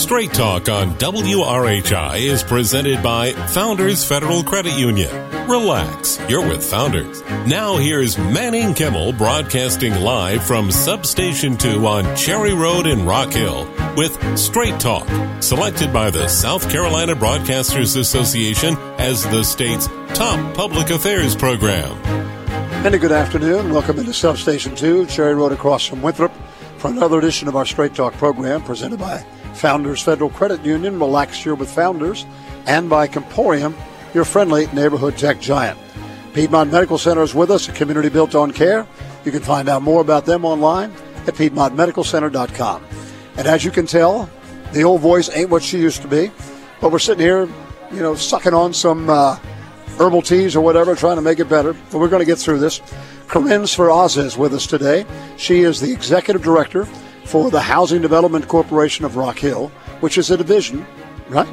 Straight Talk on WRHI is presented by Founders Federal Credit Union. Relax, you're with Founders. Now here's Manning Kimmel broadcasting live from Substation 2 on Cherry Road in Rock Hill with Straight Talk, selected by the South Carolina Broadcasters Association as the state's top public affairs program. And a good afternoon. Welcome into Substation 2, Cherry Road across from Winthrop, for another edition of our Straight Talk program presented by Founders Federal Credit Union. Relax, you're with Founders, and by Comporium, your friendly neighborhood tech giant. Piedmont Medical Center is with us, a community built on care. You can find out more about them online at PiedmontMedicalCenter.com. And as you can tell, the old voice ain't what she used to be, but we're sitting here, sucking on some herbal teas or whatever, trying to make it better. But we're going to get through this. Corinne Sferrazza is with us today. She is the executive director for the Housing Development Corporation of Rock Hill, which is a division, right?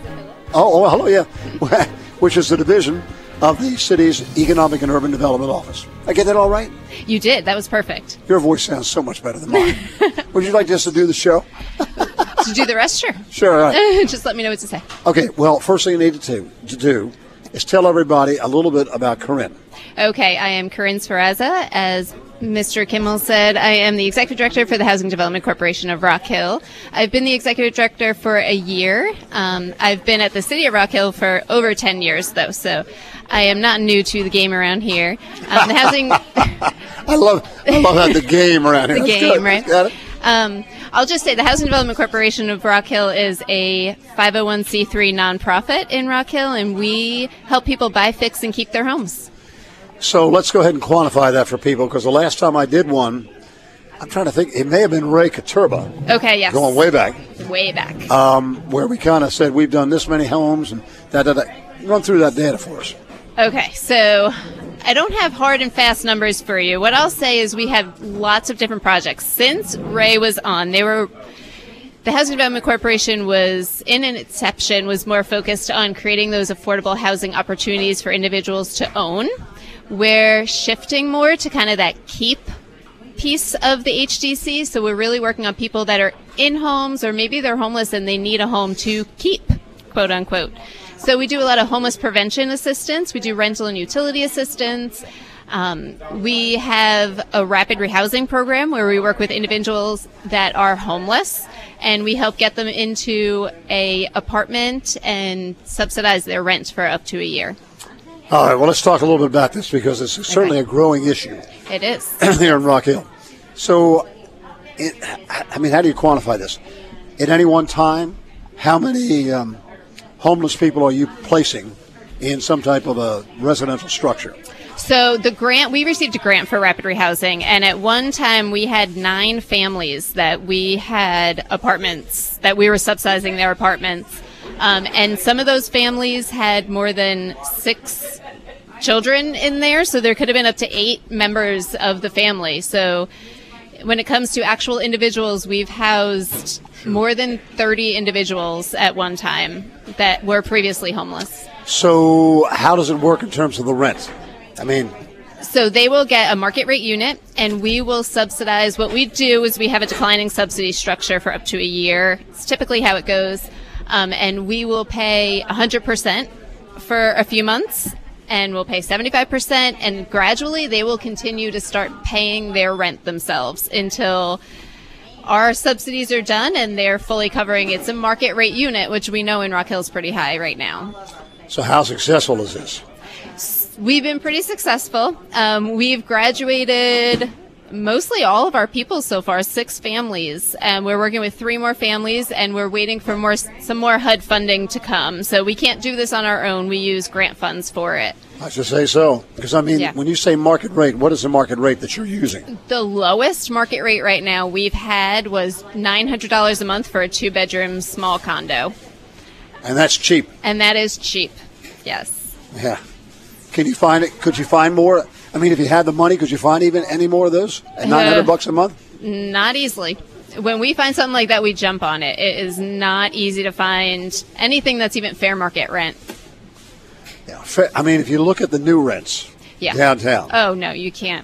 Oh, hello, yeah. Which is the division of the city's Economic and Urban Development Office. I get that all right? You did. That was perfect. Your voice sounds so much better than mine. Would you like just to do the show? To do the rest, sure. Sure, all right. Just let me know what to say. Okay, well, first thing you need to do is tell everybody a little bit about Corinne. Okay, I am Corinne Sferrazza. As Mr. Kimmel said, I am the Executive Director for the Housing Development Corporation of Rock Hill. I've been the Executive Director for a year. I've been at the City of Rock Hill for over 10 years, though, so I am not new to the game around here. The housing... I love that, the game around here. The That's game, good. right? Got it. I'll just say the Housing Development Corporation of Rock Hill is a 501c3 nonprofit in Rock Hill, and we help people buy, fix, and keep their homes. So let's go ahead and quantify that for people, because the last time I did one, I'm trying to think, it may have been Ray Katurba. Okay, yes. Going way back. Way back. Where we kind of said we've done this many homes and da-da-da. Run through that data for us. Okay, so I don't have hard and fast numbers for you. What I'll say is we have lots of different projects. Since Ray was on, the Housing Development Corporation was, in an inception, was more focused on creating those affordable housing opportunities for individuals to own. We're shifting more to kind of that keep piece of the HDC. So we're really working on people that are in homes, or maybe they're homeless and they need a home to keep, quote unquote. So we do a lot of homeless prevention assistance. We do rental and utility assistance. We have a rapid rehousing program where we work with individuals that are homeless, and we help get them into a apartment and subsidize their rent for up to a year. All right, well, let's talk a little bit about this, because it's certainly a growing issue. It is. Here in Rock Hill. So, how do you quantify this? At any one time, how many homeless people are you placing in some type of a residential structure? So we received a grant for rapid rehousing, and at one time we had 9 families that we had apartments, that we were subsidizing their apartments. And some of those families had more than 6 children in there, so there could have been up to 8 members of the family. So when it comes to actual individuals, we've housed more than 30 individuals at one time that were previously homeless. So how does it work in terms of the rent? So they will get a market rate unit, and we will subsidize. What we do is we have a declining subsidy structure for up to a year. It's typically how it goes. And we will pay 100% for a few months, and we'll pay 75%, and gradually they will continue to start paying their rent themselves until our subsidies are done and they're fully covering. It's a market rate unit, which we know in Rock Hill is pretty high right now. So how successful is this? We've been pretty successful. We've graduated mostly all of our people so far, 6 families, and we're working with 3 more families, and we're waiting for some more HUD funding to come. So we can't do this on our own. We use grant funds for it. I should say so, because when you say market rate, what is the market rate that you're using? The lowest market rate right now we've had was $900 a month for a 2-bedroom small condo. And that's cheap. And that is cheap, yes. Yeah. Can you find it? Could you find more? If you had the money, could you find even any more of those at $900 a month? Not easily. When we find something like that, we jump on it. It is not easy to find anything that's even fair market rent. Yeah. If you look at the new rents downtown. Oh, no, you can't.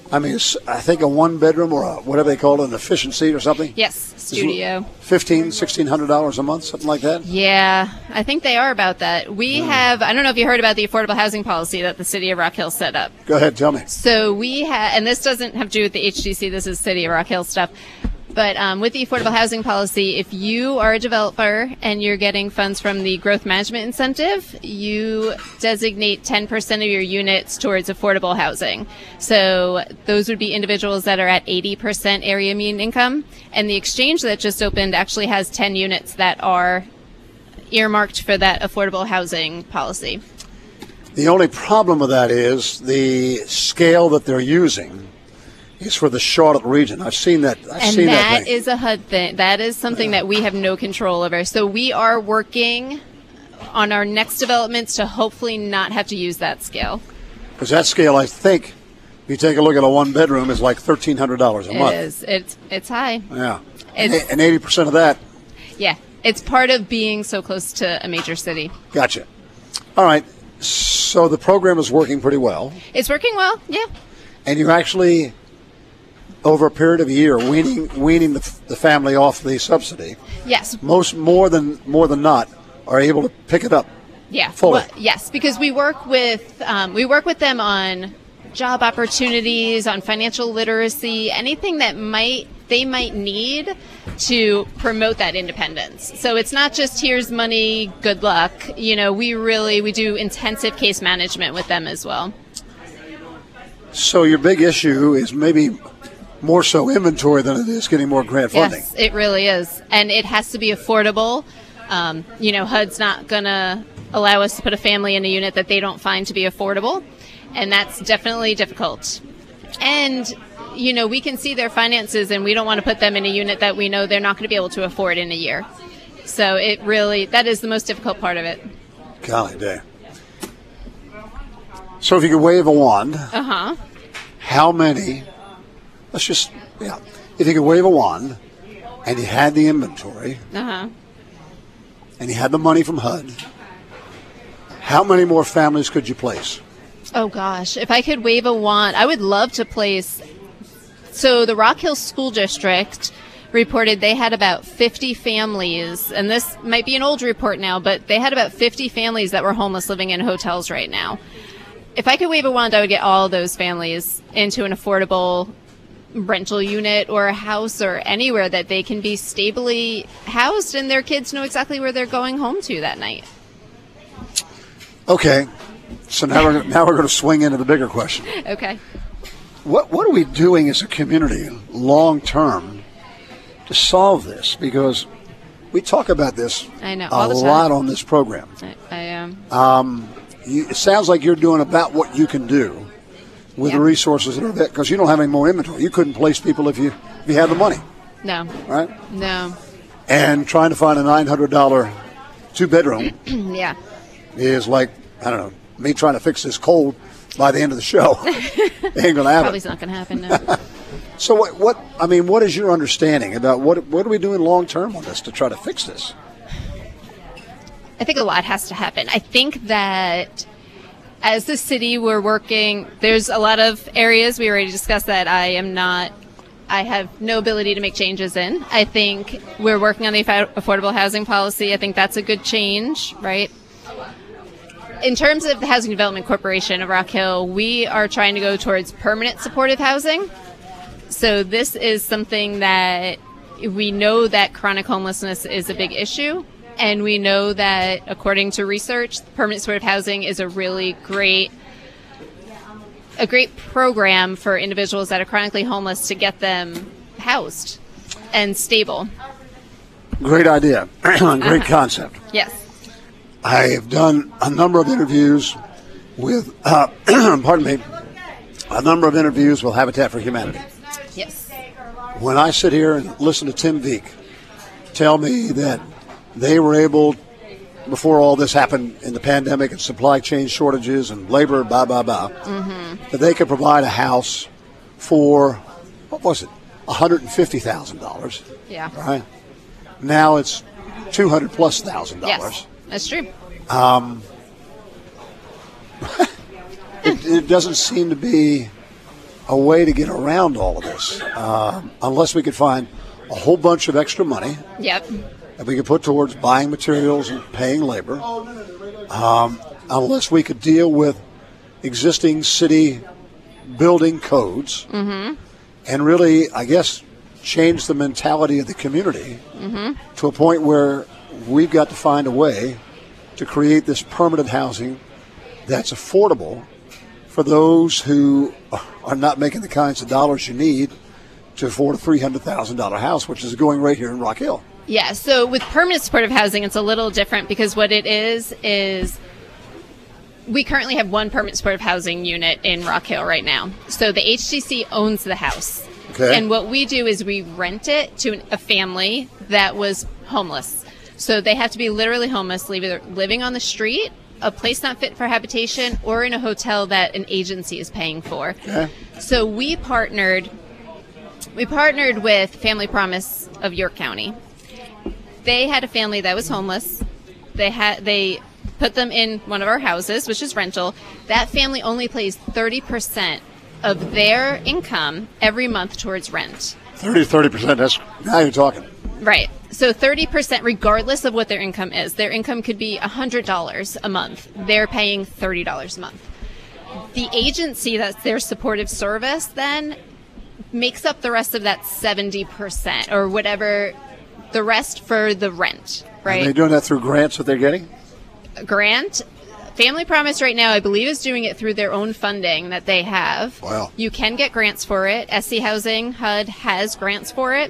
I mean, I think a one-bedroom or whatever they call it, an efficiency or something. Yes, studio. $1,600 a month, something like that? Yeah, I think they are about that. We have, I don't know if you heard about the affordable housing policy that the city of Rock Hill set up. Go ahead, tell me. So we have, and this doesn't have to do with the HDC, this is City of Rock Hill stuff. But with the affordable housing policy, if you are a developer and you're getting funds from the growth management incentive, you designate 10% of your units towards affordable housing. So those would be individuals that are at 80% area median income. And the exchange that just opened actually has 10 units that are earmarked for that affordable housing policy. The only problem with that is the scale that they're using is for the Charlotte region. I've seen that. And that is a HUD thing. That is something that we have no control over. So we are working on our next developments to hopefully not have to use that scale. Because that scale, I think, if you take a look at a one-bedroom, is like $1,300 a month. It is. It's high. Yeah. And 80% of that. Yeah. It's part of being so close to a major city. Gotcha. All right. So the program is working pretty well. It's working well, yeah. And you're actually, over a period of a year, weaning the family off the subsidy. Yes. More than not are able to pick it up. Yeah. Fully. Well, yes, because we work with them on job opportunities, on financial literacy, anything that they might need to promote that independence. So it's not just here's money, good luck. You know, we do intensive case management with them as well. So your big issue is maybe more so inventory than it is getting more grant funding. Yes, it really is. And it has to be affordable. HUD's not going to allow us to put a family in a unit that they don't find to be affordable. And that's definitely difficult. And, we can see their finances and we don't want to put them in a unit that we know they're not going to be able to afford in a year. So that is the most difficult part of it. Golly day. So if you could wave a wand, how many, if you could wave a wand and you had the inventory and you had the money from HUD, how many more families could you place? Oh, gosh. If I could wave a wand, I would love to place. So the Rock Hill School District reported they had about 50 families, and this might be an old report now, but they had about 50 families that were homeless living in hotels right now. If I could wave a wand, I would get all those families into an affordable rental unit or a house or anywhere that they can be stably housed and their kids know exactly where they're going home to that night. Okay. So now we're going to swing into the bigger question. Okay. What are we doing as a community long term to solve this? Because we talk about this a lot on this program. I am. It sounds like you're doing about what you can do with the resources that are there, because you don't have any more inventory. You couldn't place people if you had the money. No. Right? No. And trying to find a $900 two-bedroom is like, I don't know, me trying to fix this cold by the end of the show. Ain't going to happen. Probably not going to happen, no. So what is your understanding about what are we doing long term on this to try to fix this? I think a lot has to happen. I think that as the city, we're working, there's a lot of areas we already discussed that I have no ability to make changes in. I think we're working on the affordable housing policy. I think that's a good change, right? In terms of the Housing Development Corporation of Rock Hill, we are trying to go towards permanent supportive housing. So this is something that we know that chronic homelessness is a big issue. And we know that, according to research, permanent supportive housing is a really great program for individuals that are chronically homeless to get them housed and stable. Great idea. Great concept. Yes. I have done a number of interviews with, a number of interviews with Habitat for Humanity. Yes. When I sit here and listen to Tim Veek tell me that they were able, before all this happened in the pandemic and supply chain shortages and labor, that they could provide a house for, what was it, $150,000. Yeah. Right? Now it's $200,000+. Yes, that's true. It doesn't seem to be a way to get around all of this, unless we could find a whole bunch of extra money Yep. that we could put towards buying materials and paying labor, unless we could deal with existing city building codes and really, I guess, change the mentality of the community to a point where we've got to find a way to create this permanent housing that's affordable for those who are not making the kinds of dollars you need to afford a $300,000 house, which is going right here in Rock Hill. Yeah, so with permanent supportive housing, it's a little different because what it is we currently have one permanent supportive housing unit in Rock Hill right now. So the HDC owns the house. Okay. And what we do is we rent it to a family that was homeless. So they have to be literally homeless, either living on the street, a place not fit for habitation, or in a hotel that an agency is paying for. Okay. So we partnered with Family Promise of York County. They had a family that was homeless. They put them in one of our houses, which is rental. That family only pays 30% of their income every month towards rent. 30%, that's, now you're talking. Right. So 30%, regardless of what their income is. Their income could be $100 a month. They're paying $30 a month. The agency that's their supportive service then makes up the rest of that 70% or whatever, the rest for the rent, right? Are they doing that through grants that they're getting? Grant. Family Promise right now, I believe, is doing it through their own funding that they have. Wow. You can get grants for it. SC Housing, HUD has grants for it.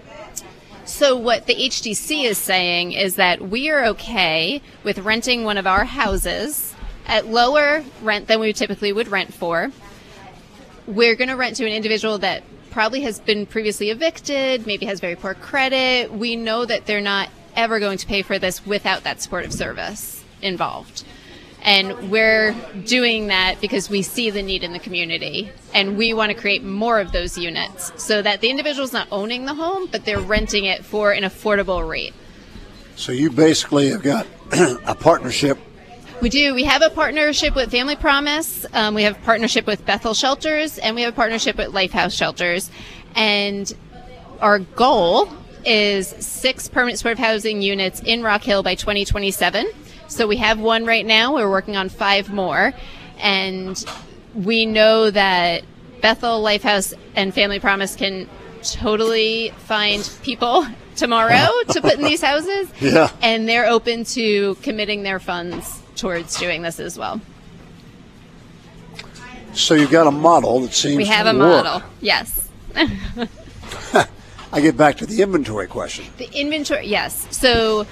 So what the HDC is saying is that we are okay with renting one of our houses at lower rent than we typically would rent for. We're going to rent to an individual that probably has been previously evicted, maybe has very poor credit. We know that they're not ever going to pay for this without that supportive service involved. And we're doing that because we see the need in the community, and we want to create more of those units so that the individual's not owning the home, but they're renting it for an affordable rate. So you basically have got a partnership. We do. We have a partnership with Family Promise. We have a partnership with Bethel Shelters, and we have a partnership with Lifehouse Shelters. And our goal is 6 permanent supportive housing units in Rock Hill by 2027. So we have one right now. We're working on 5 more. And we know that Bethel, Lifehouse, and Family Promise can totally find people tomorrow to put in these houses. Yeah. And they're open to committing their funds towards doing this as well. So you've got a model that seems We have to a work. model, yes. I get back to the inventory question. The inventory, yes. So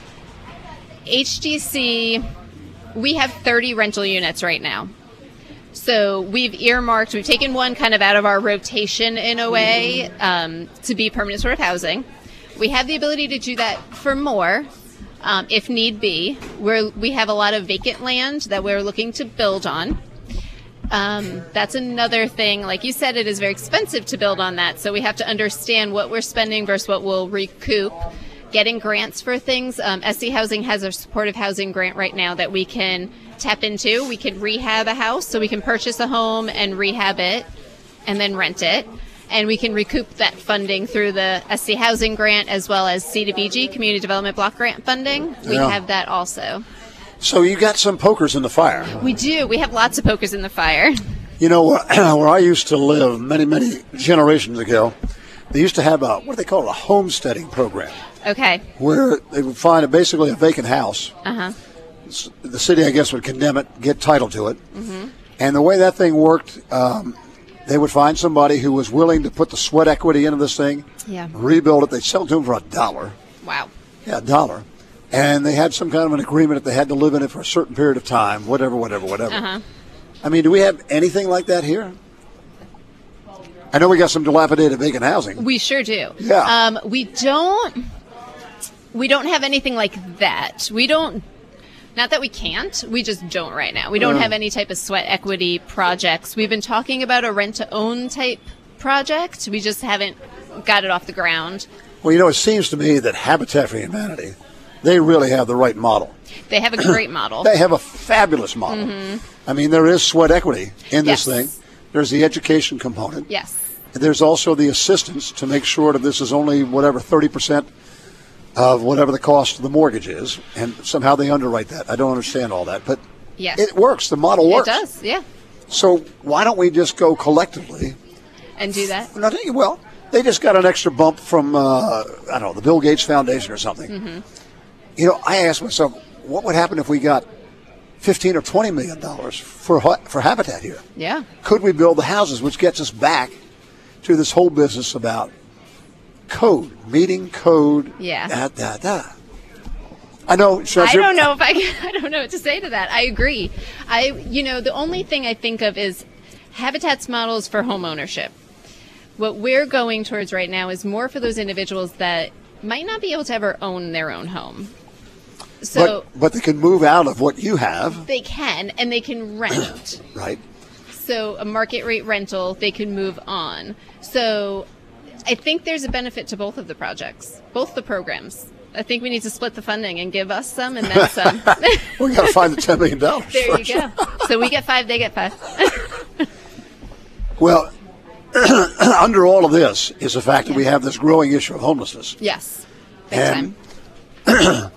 HDC, we have 30 rental units right now. So we've taken one kind of out of our rotation in a way to be permanent supportive housing. We have the ability to do that for more if need be. We have a lot of vacant land that we're looking to build on. That's another thing. Like you said, it is very expensive to build on that. So we have to understand what we're spending versus what we'll recoup. Getting grants for things. SC Housing has a supportive housing grant right now that we can tap into. We can rehab a house, so we can purchase a home and rehab it and then rent it. And we can recoup that funding through the SC Housing grant as well as CDBG, Community Development Block Grant funding. We have that also. So you got some pokers in the fire. We do. We have lots of pokers in the fire. You know, where I used to live many, many generations ago, they used to have what do they call it, a homesteading program. Okay. Where they would find basically a vacant house. Uh-huh. The city, I guess, would condemn it, get title to it. Mm-hmm. And the way that thing worked, they would find somebody who was willing to put the sweat equity into this thing, rebuild it. They'd sell it to them for $1. Wow. Yeah, $1. And they had some kind of an agreement that they had to live in it for a certain period of time, whatever. Uh-huh. I mean, do we have anything like that here? I know we got some dilapidated vacant housing. We sure do. Yeah. We don't have anything like that. We don't, not that we can't, we just don't right now. We don't have any type of sweat equity projects. We've been talking about a rent-to-own type project. We just haven't got it off the ground. Well, you know, it seems to me that Habitat for Humanity, they really have the right model. They have a great model. They have a fabulous model. Mm-hmm. I mean, there is sweat equity in this thing. There's the education component. Yes. And there's also the assistance to make sure that this is only 30% of whatever the cost of the mortgage is, and somehow they underwrite that. I don't understand all that, but yes. It works. The model works. It does, yeah. So why don't we just go collectively and do that? Well, they just got an extra bump from the Bill Gates Foundation or something. Mm-hmm. I asked myself, what would happen if we got $15 or $20 million for Habitat here? Yeah. Could we build the houses, which gets us back to this whole business about meeting code. Yeah. I know. I don't know I don't know what to say to that. I agree. The only thing I think of is Habitat's models for home ownership. What we're going towards right now is more for those individuals that might not be able to ever own their own home. So, but they can move out of what you have. They can, and they can rent. Right. So a market rate rental, they can move on. So I think there's a benefit to both of the projects, both the programs. I think we need to split the funding and give us some and then some. We got to find the $10 million. There you go. So we get 5, they get 5. Well, under all of this is the fact that we have this growing issue of homelessness. Yes. Big time.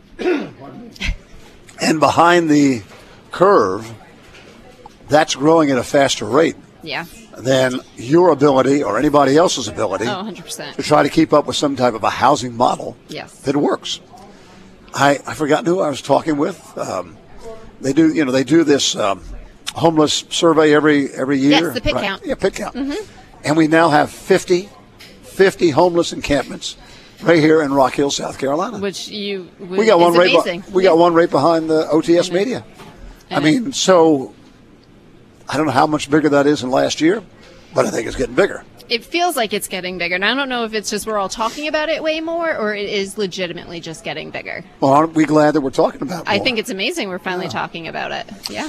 And behind the curve, that's growing at a faster rate than your ability or anybody else's ability 100%. to try to keep up with some type of a housing model that works. I forgot who I was talking with. They do this homeless survey every year. Yes, the pit count. Yeah, pit count. Mm-hmm. And we now have 50 homeless encampments right here in Rock Hill, South Carolina. Which we got one got one right behind the OTS Media. I mean, so I don't know how much bigger that is than last year, but I think it's getting bigger. It feels like it's getting bigger. And I don't know if it's just we're all talking about it way more or it is legitimately just getting bigger. Well, aren't we glad that we're talking about it more? I think it's amazing we're finally talking about it. Yeah.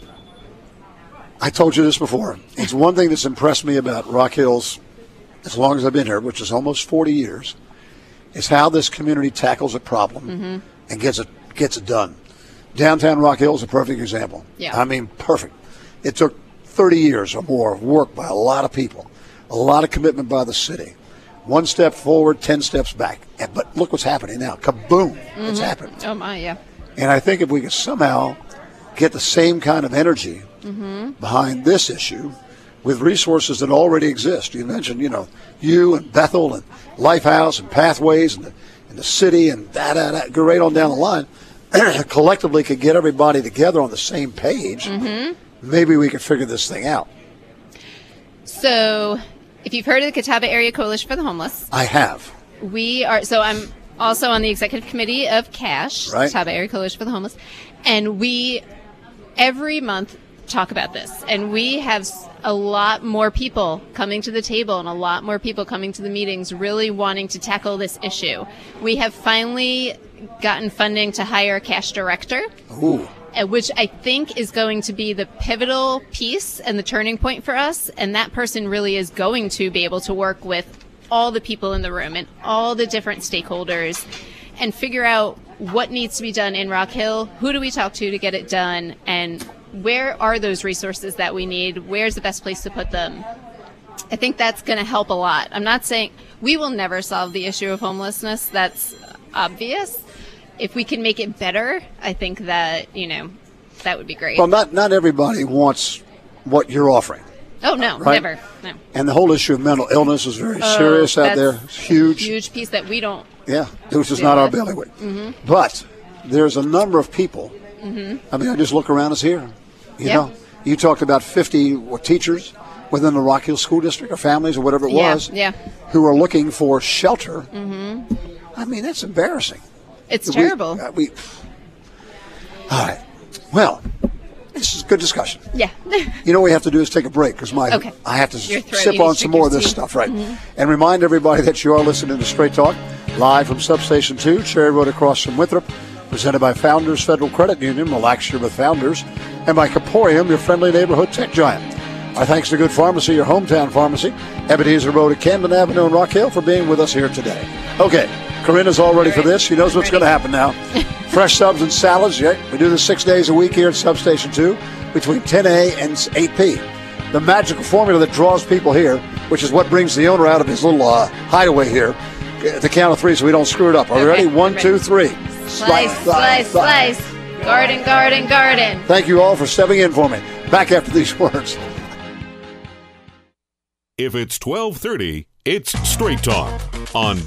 I told you this before. It's one thing that's impressed me about Rock Hills as long as I've been here, which is almost 40 years, is how this community tackles a problem and gets it done. Downtown Rock Hill is a perfect example. Yeah. I mean, perfect. It took 30 years or more of work by a lot of people, a lot of commitment by the city. 1 step forward, 10 steps back. But look what's happening now. Kaboom. It's happened. Oh, my, yeah. And I think if we could somehow get the same kind of energy behind this issue with resources that already exist. You mentioned, you and Bethel and Lifehouse and Pathways and the city and go right on down the line. Collectively could get everybody together on the same page. Maybe we could figure this thing out. So if you've heard of the Catawba Area Coalition for the Homeless. I have. I'm also on the executive committee of CASH, right. Catawba Area Coalition for the Homeless. And we, every month, talk about this. And we have a lot more people coming to the table and a lot more people coming to the meetings really wanting to tackle this issue. We have finally gotten funding to hire a CASH director. Ooh. Which I think is going to be the pivotal piece and the turning point for us. And that person really is going to be able to work with all the people in the room and all the different stakeholders and figure out what needs to be done in Rock Hill, who do we talk to get it done, and where are those resources that we need, where's the best place to put them. I think that's going to help a lot. I'm not saying we will never solve the issue of homelessness. That's obvious. If we can make it better, I think that, that would be great. Well, not everybody wants what you're offering. Oh, no, right? Never. No. And the whole issue of mental illness is very serious out there. It's huge. Huge piece that we don't. Yeah, which is not our bailiwick. But there's a number of people. I mean, I just look around us here. You know, you talked about 50 teachers within the Rock Hill School District or families or whatever it was who are looking for shelter. I mean, that's embarrassing. It's terrible. All right. Well, this is a good discussion. Yeah. You know what we have to do is take a break because I have to sip on some more of this stuff, right? And remind everybody that you are listening to Straight Talk, live from Substation 2, Cherry Road across from Winthrop, presented by Founders Federal Credit Union, Relax Your with Founders, and by Caporium, your friendly neighborhood tech giant. Our thanks to Good Pharmacy, your hometown pharmacy, Ebenezer Road at Camden Avenue in Rock Hill for being with us here today. Okay, Corinna's all ready for this. She knows what's going to happen now. Fresh subs and salads. Yeah, we do this 6 days a week here at Substation 2 between 10 a and 8 p. the magical formula that draws people here, which is what brings the owner out of his little hideaway here. At the count of three so we don't screw it up. Are we ready? 1, 2, 3. Slice, slice, slice. Garden, garden, garden. Thank you all for stepping in for me. Back after these words. If it's 12:30, it's Straight Talk on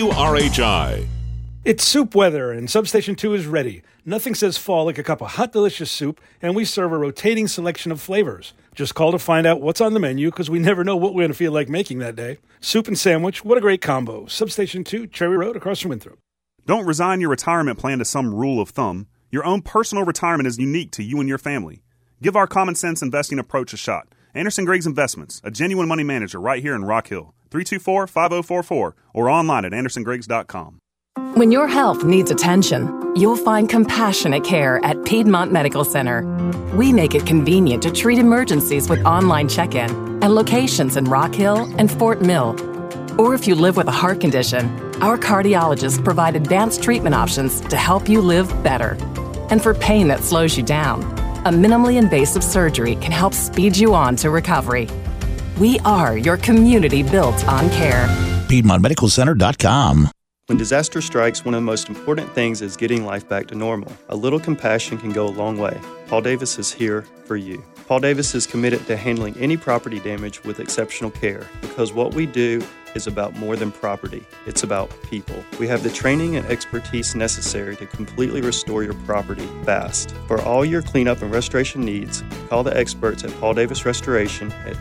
WRHI. It's soup weather, and Substation 2 is ready. Nothing says fall like a cup of hot, delicious soup, and we serve a rotating selection of flavors. Just call to find out what's on the menu, because we never know what we're going to feel like making that day. Soup and sandwich, what a great combo. Substation 2, Cherry Road, across from Winthrop. Don't resign your retirement plan to some rule of thumb. Your own personal retirement is unique to you and your family. Give our common sense investing approach a shot. Anderson Griggs Investments, a genuine money manager right here in Rock Hill. 324-5044 or online at andersongriggs.com. When your health needs attention, you'll find compassionate care at Piedmont Medical Center. We make it convenient to treat emergencies with online check-in and locations in Rock Hill and Fort Mill. Or if you live with a heart condition, our cardiologists provide advanced treatment options to help you live better. And for pain that slows you down, a minimally invasive surgery can help speed you on to recovery. We are your community built on care. PiedmontMedicalCenter.com. When disaster strikes, one of the most important things is getting life back to normal. A little compassion can go a long way. Paul Davis is here for you. Paul Davis is committed to handling any property damage with exceptional care because what we do is about more than property. It's about people. We have the training and expertise necessary to completely restore your property fast. For all your cleanup and restoration needs, call the experts at Paul Davis Restoration at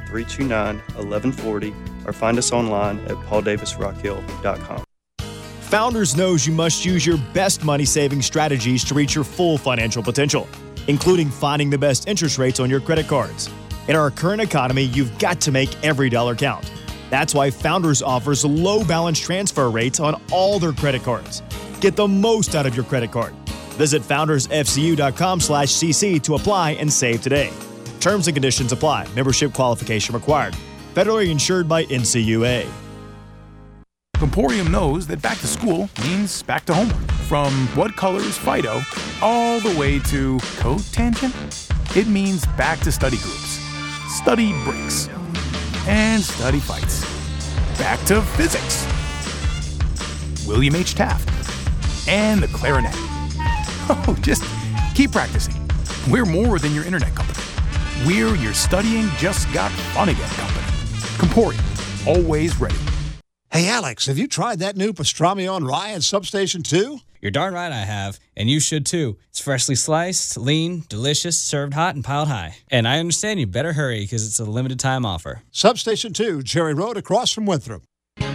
329-1140 or find us online at pauldavisrockhill.com. Founders knows you must use your best money-saving strategies to reach your full financial potential, including finding the best interest rates on your credit cards. In our current economy, you've got to make every dollar count. That's why Founders offers low balance transfer rates on all their credit cards. Get the most out of your credit card. Visit foundersfcu.com/cc to apply and save today. Terms and conditions apply. Membership qualification required. Federally insured by NCUA. Emporium knows that back to school means back to homework. From what color is Fido all the way to cotangent, it means back to study groups, study breaks, and study fights. Back to physics, William H. Taft, and the clarinet. Oh, just keep practicing. We're more than your internet company. We're your studying just got fun again company. Emporium, always ready. Hey, Alex, have you tried that new pastrami on rye at Substation 2? You're darn right I have, and you should too. It's freshly sliced, lean, delicious, served hot, and piled high. And I understand you better hurry because it's a limited time offer. Substation 2, Cherry Road, across from Winthrop.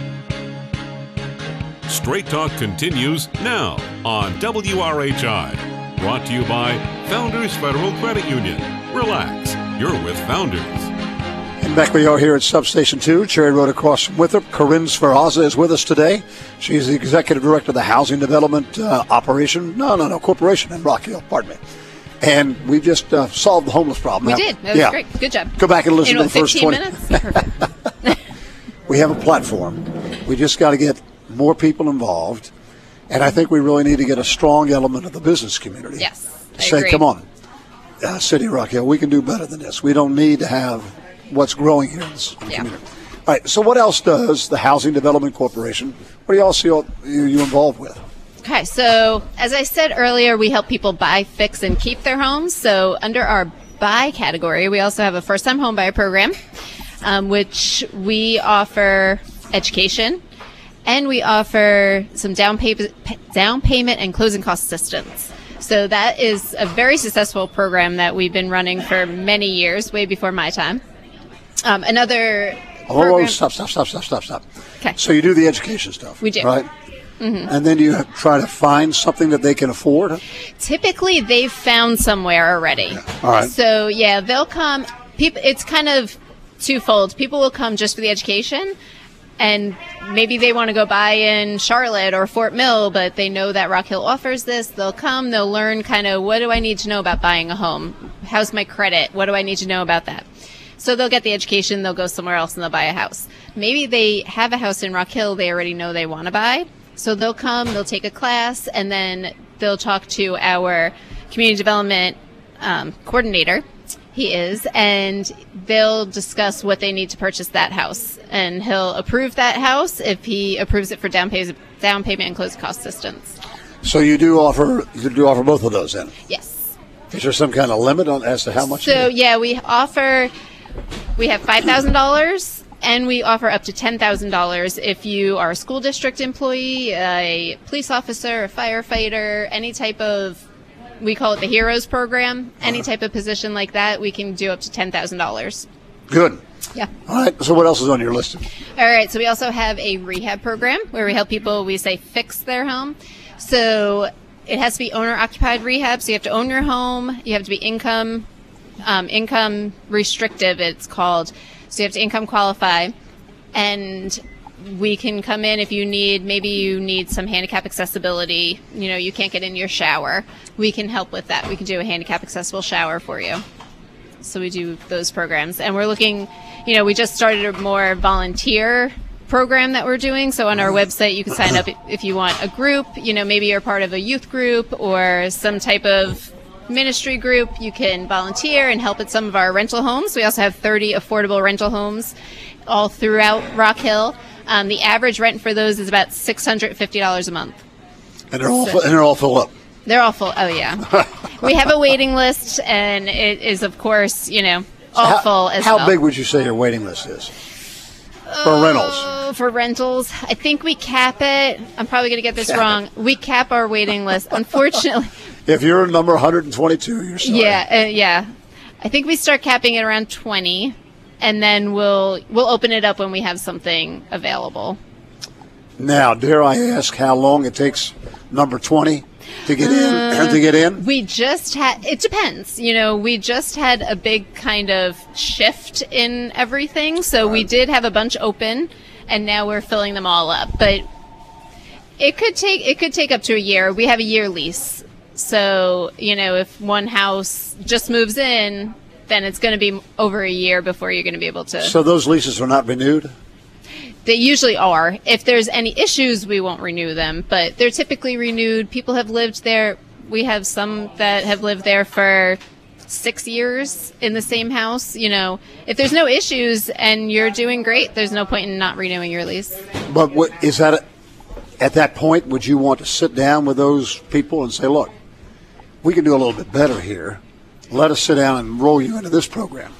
Straight Talk continues now on WRHI. Brought to you by Founders Federal Credit Union. Relax, you're with Founders. And back we are here at Substation 2, Cherry Road across from Winthrop. Corinne Sferraza is with us today. She's the Executive Director of the Housing Development Corporation in Rock Hill, pardon me. And we just solved the homeless problem. We did. That was great. Good job. Go back and listen to the first 15 20 minutes? Perfect. We have a platform. We just got to get more people involved. And I think we really need to get a strong element of the business community. Yes, I say, agree. come on, City of Rock Hill, we can do better than this. We don't need to have what's growing here in the community. All right, so what else does the Housing Development Corporation, what do y'all see you involved with? Okay, so as I said earlier, we help people buy, fix, and keep their homes. So under our buy category, we also have a first-time home buyer program, which we offer education, and we offer some down payment and closing cost assistance. So that is a very successful program that we've been running for many years, way before my time. Another program. Stop. Okay. So you do the education stuff. We do. Right? Mm-hmm. And then you try to find something that they can afford? Typically, they've found somewhere already. Yeah. All right. So, yeah, they'll come. It's kind of twofold. People will come just for the education, and maybe they want to go buy in Charlotte or Fort Mill, but they know that Rock Hill offers this. They'll come. They'll learn kind of, what do I need to know about buying a home? How's my credit? What do I need to know about that? So they'll get the education, they'll go somewhere else, and they'll buy a house. Maybe they have a house in Rock Hill they already know they want to buy. So they'll come, they'll take a class, and then they'll talk to our community development coordinator. He is, and they'll discuss what they need to purchase that house, and he'll approve that house if he approves it for down payment and closing cost assistance. So you do offer both of those then? Yes. Is there some kind of limit as to how much? So yeah, we have $5,000, and we offer up to $10,000 if you are a school district employee, a police officer, a firefighter, any type of, we call it the Heroes Program, any type of position like that, we can do up to $10,000. Good. Yeah. All right. So what else is on your list? All right. So we also have a rehab program where we help people, we say, fix their home. So it has to be owner-occupied rehab. So you have to own your home. You have to be income restrictive, it's called. So you have to income qualify. And we can come in if you need some handicap accessibility. You can't get in your shower. We can help with that. We can do a handicap accessible shower for you. So we do those programs. And we're looking, we just started a more volunteer program that we're doing. So on our website, you can sign up if you want a group. Maybe you're part of a youth group or some type of ministry group. You can volunteer and help at some of our rental homes. We also have 30 affordable rental homes all throughout Rock Hill. The average rent for those is about $650 a month. And they're all full up. They're all full. Oh, yeah. We have a waiting list, and it is, of course, all full as well. How big would you say your waiting list is? For rentals? For rentals, I think we cap it. I'm probably going to get this wrong. We cap our waiting list, unfortunately. If you're number 122, you're sorry. Yeah. I think we start capping it around 20, and then we'll open it up when we have something available. Now, dare I ask how long it takes number 20 to get in? We just had, it depends. We just had a big kind of shift in everything. So we did have a bunch open, and now we're filling them all up. But it could take up to a year. We have a year lease. So, if one house just moves in, then it's going to be over a year before you're going to be able to. So those leases are not renewed? They usually are. If there's any issues, we won't renew them, but they're typically renewed. People have lived there. We have some that have lived there for 6 years in the same house. If there's no issues and you're doing great, there's no point in not renewing your lease. But is that at that point, would you want to sit down with those people and say, look, we can do a little bit better here. Let us sit down and roll you into this program.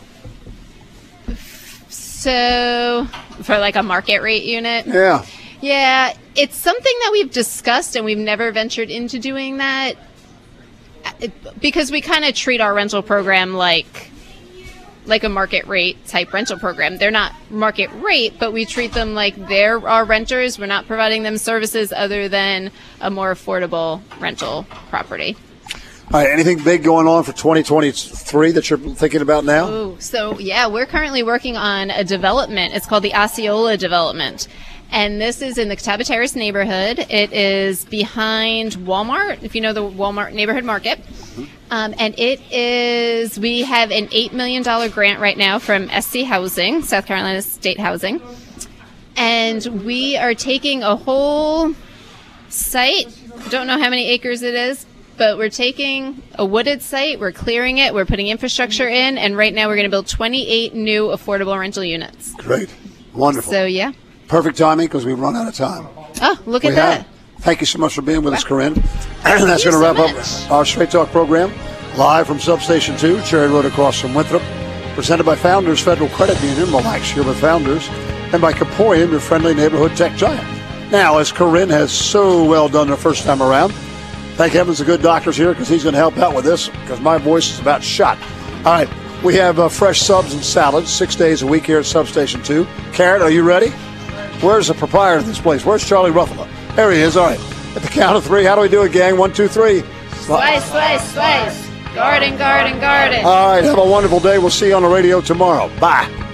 So, for like a market rate unit? Yeah. Yeah, it's something that we've discussed, and we've never ventured into doing that because we kind of treat our rental program like a market rate type rental program. They're not market rate, but we treat them like they're our renters. We're not providing them services other than a more affordable rental property. All right, anything big going on for 2023 that you're thinking about now? Ooh, so, yeah, we're currently working on a development. It's called the Osceola development. And this is in the Catawba Terrace neighborhood. It is behind Walmart, if you know the Walmart neighborhood market. And we have an $8 million grant right now from SC Housing, South Carolina State Housing. And we are taking a whole site, don't know how many acres it is, but we're taking a wooded site, we're clearing it, we're putting infrastructure in, and right now we're going to build 28 new affordable rental units. Great. Wonderful. So, yeah. Perfect timing because we've run out of time. Oh, look at that. Thank you so much for being with us, Corinne. And that's going to wrap up our Straight Talk program, live from Substation 2, Cherry Road across from Winthrop, presented by Founders Federal Credit Union, relax here with Founders, and by Caporium, your friendly neighborhood tech giant. Now, as Corinne has so well done the first time around, thank heavens the good doctor's here because he's going to help out with this because my voice is about shot. All right, we have fresh subs and salads 6 days a week here at Substation 2. Karen, are you ready? Where's the proprietor of this place? Where's Charlie Ruffalo? There he is. All right. At the count of three, how do we do it, gang? 1, 2, 3. Slice, slice, slice. Garden, garden, garden. All right. Have a wonderful day. We'll see you on the radio tomorrow. Bye.